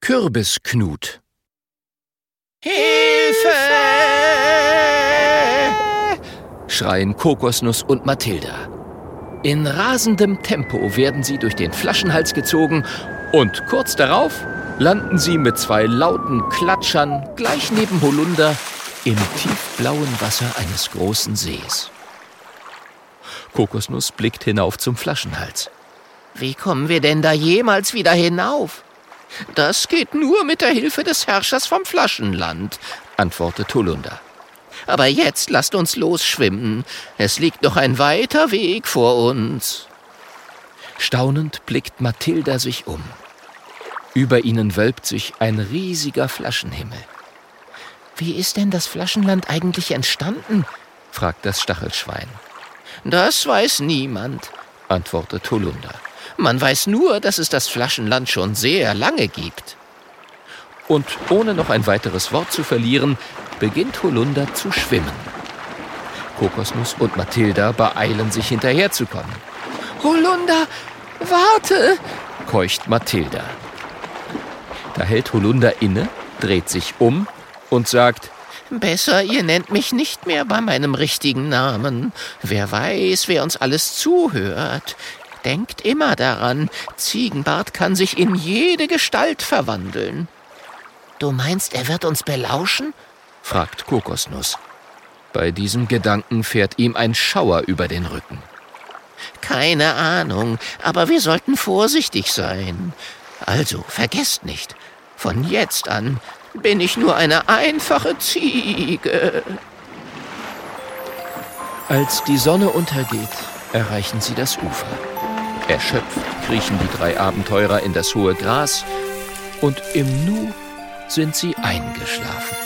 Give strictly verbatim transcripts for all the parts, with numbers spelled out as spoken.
Kürbisknut. Hilfe! Schreien Kokosnuss und Mathilda. In rasendem Tempo werden sie durch den Flaschenhals gezogen und kurz darauf landen sie mit zwei lauten Klatschern gleich neben Holunder im tiefblauen Wasser eines großen Sees. Kokosnuss blickt hinauf zum Flaschenhals. Wie kommen wir denn da jemals wieder hinauf? Das geht nur mit der Hilfe des Herrschers vom Flaschenland, antwortet Holunder. Aber jetzt lasst uns losschwimmen. Es liegt noch ein weiter Weg vor uns. Staunend blickt Mathilda sich um. Über ihnen wölbt sich ein riesiger Flaschenhimmel. Wie ist denn das Flaschenland eigentlich entstanden? Fragt das Stachelschwein. Das weiß niemand, antwortet Holunder. Man weiß nur, dass es das Flaschenland schon sehr lange gibt. Und ohne noch ein weiteres Wort zu verlieren, beginnt Holunder zu schwimmen. Kokosnuss und Mathilda beeilen sich hinterherzukommen. Holunder, warte, keucht Mathilda. Da hält Holunder inne, dreht sich um und sagt: Besser, ihr nennt mich nicht mehr bei meinem richtigen Namen. Wer weiß, wer uns alles zuhört. Denkt immer daran, Ziegenbart kann sich in jede Gestalt verwandeln. Du meinst, er wird uns belauschen? Fragt Kokosnuss. Bei diesem Gedanken fährt ihm ein Schauer über den Rücken. Keine Ahnung, aber wir sollten vorsichtig sein. Also, vergesst nicht, von jetzt an bin ich nur eine einfache Ziege. Als die Sonne untergeht, erreichen sie das Ufer. Erschöpft kriechen die drei Abenteurer in das hohe Gras und im Nu sind sie eingeschlafen.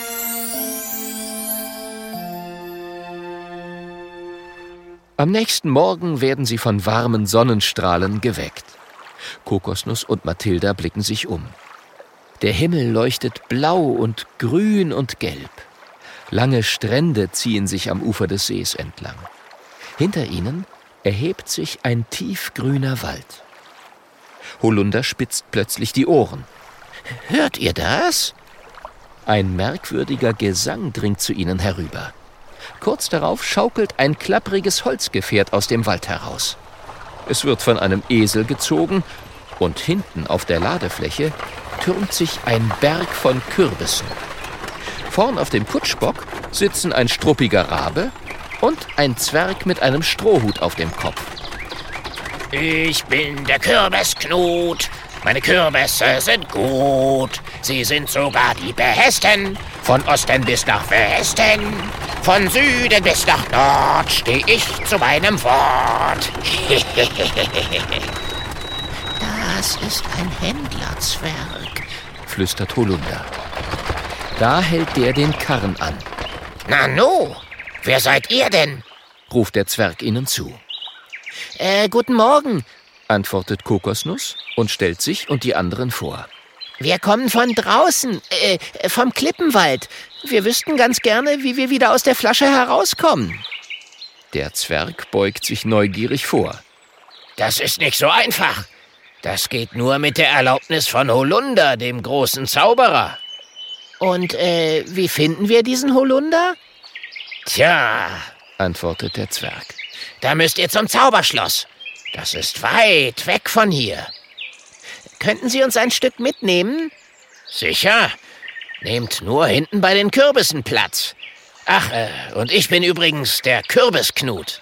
Am nächsten Morgen werden sie von warmen Sonnenstrahlen geweckt. Kokosnuss und Mathilda blicken sich um. Der Himmel leuchtet blau und grün und gelb. Lange Strände ziehen sich am Ufer des Sees entlang. Hinter ihnen erhebt sich ein tiefgrüner Wald. Holunder spitzt plötzlich die Ohren. Hört ihr das? Ein merkwürdiger Gesang dringt zu ihnen herüber. Kurz darauf schaukelt ein klappriges Holzgefährt aus dem Wald heraus. Es wird von einem Esel gezogen und hinten auf der Ladefläche türmt sich ein Berg von Kürbissen. Vorn auf dem Kutschbock sitzen ein struppiger Rabe und ein Zwerg mit einem Strohhut auf dem Kopf. Ich bin der Kürbisknut. Meine Kürbisse sind gut. Sie sind sogar die besten. Von Osten bis nach Westen. Von Süden bis nach Nord steh ich zu meinem Wort. Das ist ein Händlerzwerg, flüstert Holunder. Da hält der den Karren an. Nanu, wer seid ihr denn? Ruft der Zwerg ihnen zu. Äh, guten Morgen, antwortet Kokosnuss und stellt sich und die anderen vor. Wir kommen von draußen, äh, vom Klippenwald. Wir wüssten ganz gerne, wie wir wieder aus der Flasche herauskommen. Der Zwerg beugt sich neugierig vor. Das ist nicht so einfach. Das geht nur mit der Erlaubnis von Holunder, dem großen Zauberer. Und, äh, wie finden wir diesen Holunder? Tja, antwortet der Zwerg. Da müsst ihr zum Zauberschloss. Das ist weit weg von hier. Könnten Sie uns ein Stück mitnehmen? Sicher. Nehmt nur hinten bei den Kürbissen Platz. Ach, äh, und ich bin übrigens der Kürbisknut.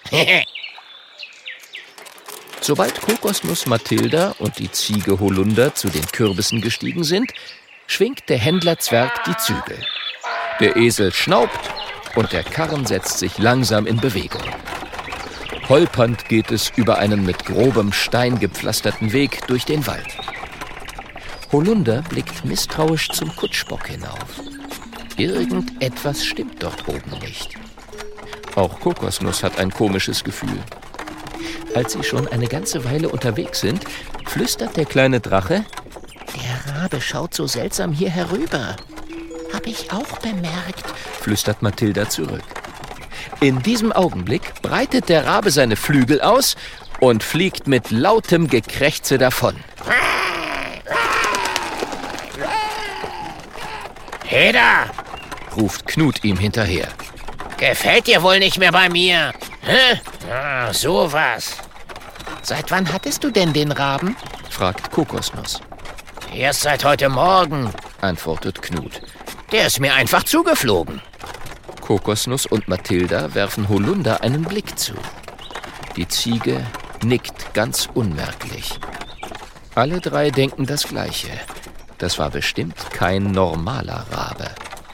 Sobald Kokosnuss, Mathilda und die Ziege Holunder zu den Kürbissen gestiegen sind, schwingt der Händlerzwerg die Zügel. Der Esel schnaubt und der Karren setzt sich langsam in Bewegung. Holpernd geht es über einen mit grobem Stein gepflasterten Weg durch den Wald. Holunder blickt misstrauisch zum Kutschbock hinauf. Irgendetwas stimmt dort oben nicht. Auch Kokosnuss hat ein komisches Gefühl. Als sie schon eine ganze Weile unterwegs sind, flüstert der kleine Drache: Der Rabe schaut so seltsam hier herüber. Hab ich auch bemerkt, flüstert Mathilda zurück. In diesem Augenblick breitet der Rabe seine Flügel aus und fliegt mit lautem Gekrächze davon. Heda, ruft Knut ihm hinterher. gefällt dir wohl nicht mehr bei mir? Hä? Ah, sowas. Seit wann hattest du denn den Raben? Fragt Kokosnuss. Erst seit heute Morgen. Antwortet Knut. Der ist mir einfach zugeflogen. Kokosnuss und Mathilda werfen Holunder einen Blick zu. Die Ziege nickt ganz unmerklich. Alle drei denken das Gleiche. Das war bestimmt kein normaler Rabe.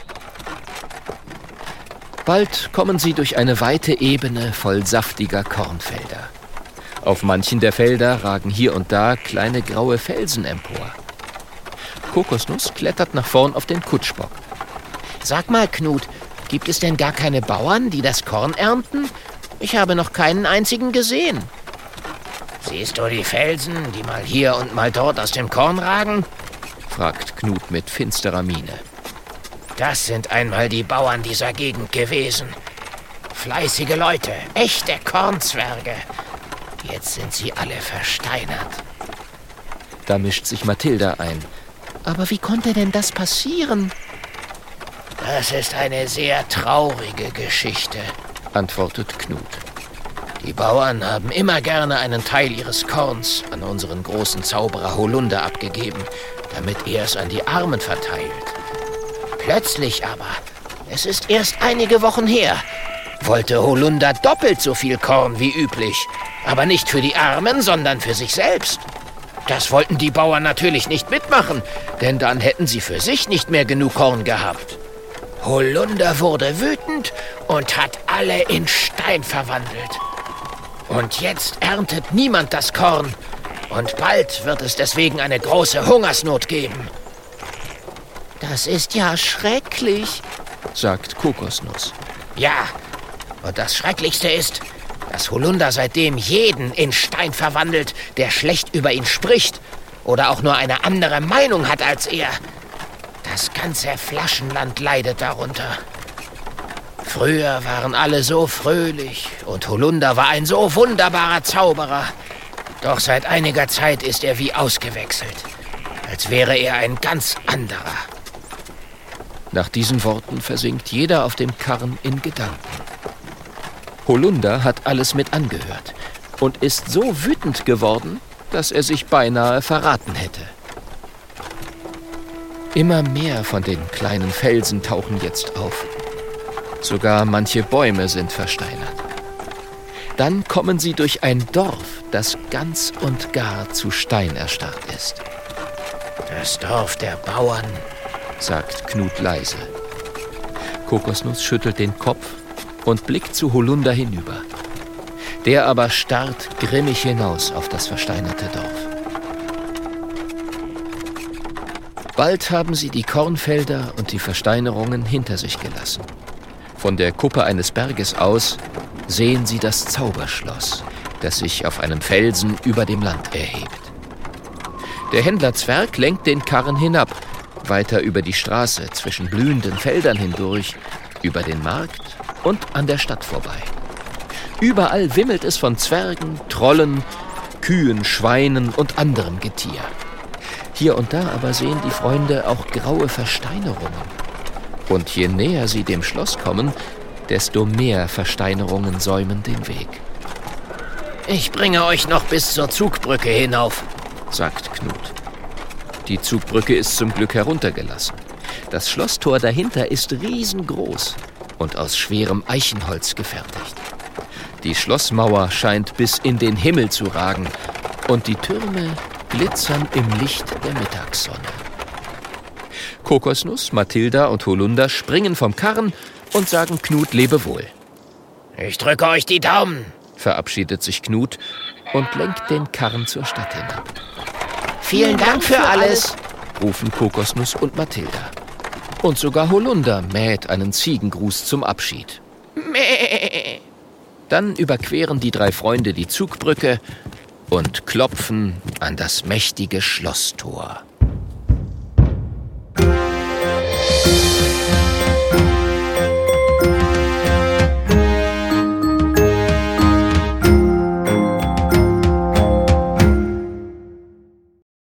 Bald kommen sie durch eine weite Ebene voll saftiger Kornfelder. Auf manchen der Felder ragen hier und da kleine graue Felsen empor. Kokosnuss klettert nach vorn auf den Kutschbock. Sag mal, Knut, gibt es denn gar keine Bauern, die das Korn ernten? Ich habe noch keinen einzigen gesehen. Siehst du die Felsen, die mal hier und mal dort aus dem Korn ragen? Fragt Knut mit finsterer Miene. Das sind einmal die Bauern dieser Gegend gewesen. Fleißige Leute, echte Kornzwerge. Jetzt sind sie alle versteinert. Da mischt sich Mathilda ein. Aber wie konnte denn das passieren? Das ist eine sehr traurige Geschichte, antwortet Knut. Die Bauern haben immer gerne einen Teil ihres Korns an unseren großen Zauberer Holunder abgegeben, damit er es an die Armen verteilt. Plötzlich aber, es ist erst einige Wochen her, wollte Holunder doppelt so viel Korn wie üblich, aber nicht für die Armen, sondern für sich selbst. Das wollten die Bauern natürlich nicht mitmachen, denn dann hätten sie für sich nicht mehr genug Korn gehabt. Holunder wurde wütend und hat alle in Stein verwandelt. Und jetzt erntet niemand das Korn. Und bald wird es deswegen eine große Hungersnot geben. Das ist ja schrecklich, sagt Kokosnuss. Ja, und das Schrecklichste ist, dass Holunder seitdem jeden in Stein verwandelt, der schlecht über ihn spricht oder auch nur eine andere Meinung hat als er. Das ganze Flaschenland leidet darunter. Früher waren alle so fröhlich und Holunder war ein so wunderbarer Zauberer. Doch seit einiger Zeit ist er wie ausgewechselt, als wäre er ein ganz anderer. Nach diesen Worten versinkt jeder auf dem Karren in Gedanken. Holunder hat alles mit angehört und ist so wütend geworden, dass er sich beinahe verraten hätte. Immer mehr von den kleinen Felsen tauchen jetzt auf. Sogar manche Bäume sind versteinert. Dann kommen sie durch ein Dorf, das ganz und gar zu Stein erstarrt ist. Das Dorf der Bauern, sagt Knut leise. Kokosnuss schüttelt den Kopf und blickt zu Holunder hinüber. Der aber starrt grimmig hinaus auf das versteinerte Dorf. Bald haben sie die Kornfelder und die Versteinerungen hinter sich gelassen. Von der Kuppe eines Berges aus sehen sie das Zauberschloss, das sich auf einem Felsen über dem Land erhebt. Der Händler Zwerg lenkt den Karren hinab, weiter über die Straße, zwischen blühenden Feldern hindurch, über den Markt und an der Stadt vorbei. Überall wimmelt es von Zwergen, Trollen, Kühen, Schweinen und anderem Getier. Hier und da aber sehen die Freunde auch graue Versteinerungen. Und je näher sie dem Schloss kommen, desto mehr Versteinerungen säumen den Weg. Ich bringe euch noch bis zur Zugbrücke hinauf, sagt Knut. Die Zugbrücke ist zum Glück heruntergelassen. Das Schlosstor dahinter ist riesengroß und aus schwerem Eichenholz gefertigt. Die Schlossmauer scheint bis in den Himmel zu ragen und die Türme glitzern im Licht der Mittagssonne. Kokosnuss, Mathilda und Holunder springen vom Karren und sagen Knut Lebewohl. Ich drücke euch die Daumen, verabschiedet sich Knut und lenkt den Karren zur Stadt hinab. Vielen Dank für alles, rufen Kokosnuss und Mathilda. Und sogar Holunder mäht einen Ziegengruß zum Abschied. Mäh. Dann überqueren die drei Freunde die Zugbrücke und klopfen an das mächtige Schlosstor.